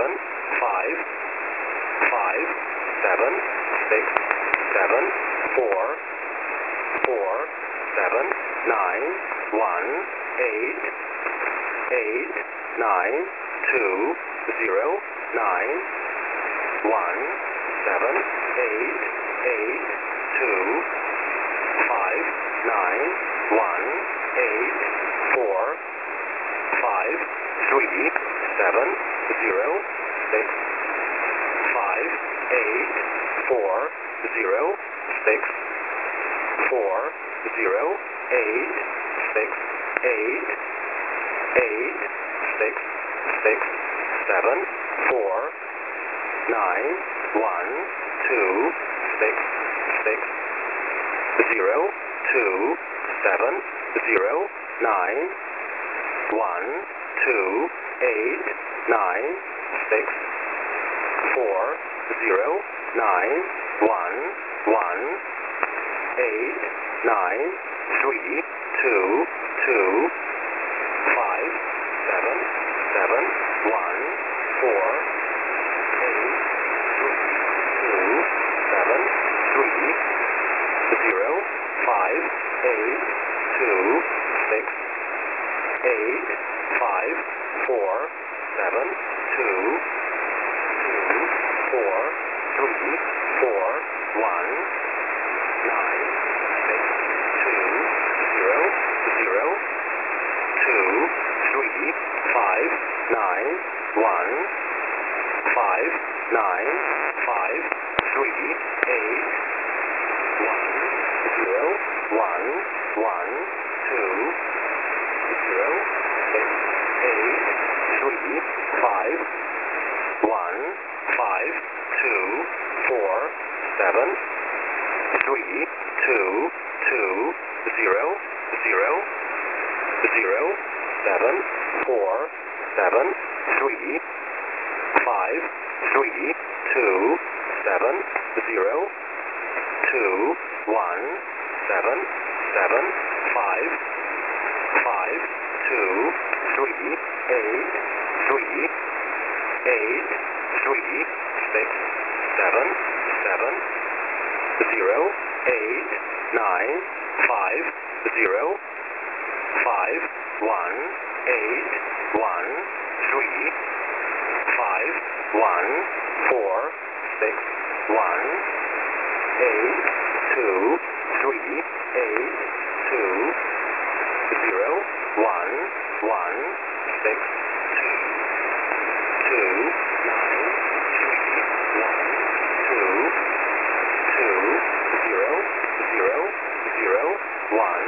7, 5, 5, 7, 6, 7, 4, 4, 7, 9, 1, 8, 8, 9, 2, 0, 9, 1, 7, 8, 8, 2, 5, 9, 1, 8, 4, 5, 3, 7, 0, 6, 5, 8, 4, 0, 6, 4, 0, 8, 6, 8, 8, 6, 6, 7, 4, 9, 1, 2, 6, 6, 0, 2, 7, 0, 9, 1, 2, 8, 9, 6, 4, 0, 9, 1, 1, 8, 9, 3, 2, 2, 5, 7, 7, 1, 4, 8, 3, 2, 7, 3, 0, 5, 8, 2, 6, 8, 5, 4, 7, 2, 2, 4, 3, 4, 1, 9, 6, 2, 0, 0, 2, 3, 5, 9, 1, 5, 9, 5, 3, 8, 1, 0, 1, 1, 2, 0, 6, 8, 3, 5, 1, 5, 2, 4, 7, 3, 2, 2, 0, 0, 0, 7, 4, 7, 3, 5, 3, 2, 7, 0, 2, 1, 7, 7, 5, 5, 2, 3, 8, 3, 8, 3, 6, 7, 7, 0, 8, 9, 5, 0, 5, 1, 8, 1, 3, 5, 1, 4, 6, 1, 8, 2, 3, 8, 2, 0, 1, 1, 6, 2, 9, 3, 1, 2, 2, 0, 0, 0, 1,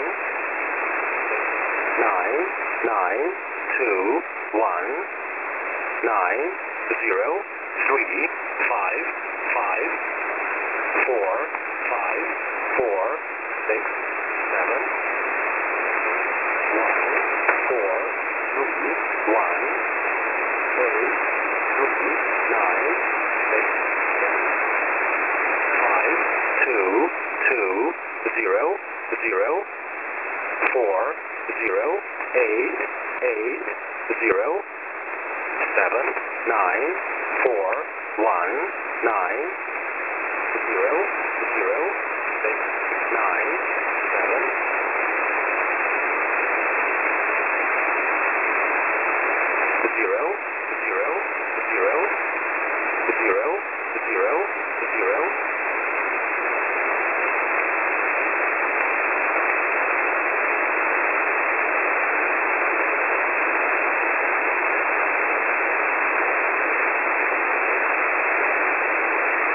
9, 9, 2, 1, 9, 0, 3, 5, 5, 4, 5, 4, 6, 7, 1, 4, 3, 1, 8, 3, 9, 6, 5, 2, 2, 0, 0, 4, 0, 8, 8, 0, 7, 9, 4, 1, 9, 0, 0, 6, 9, 7, 0,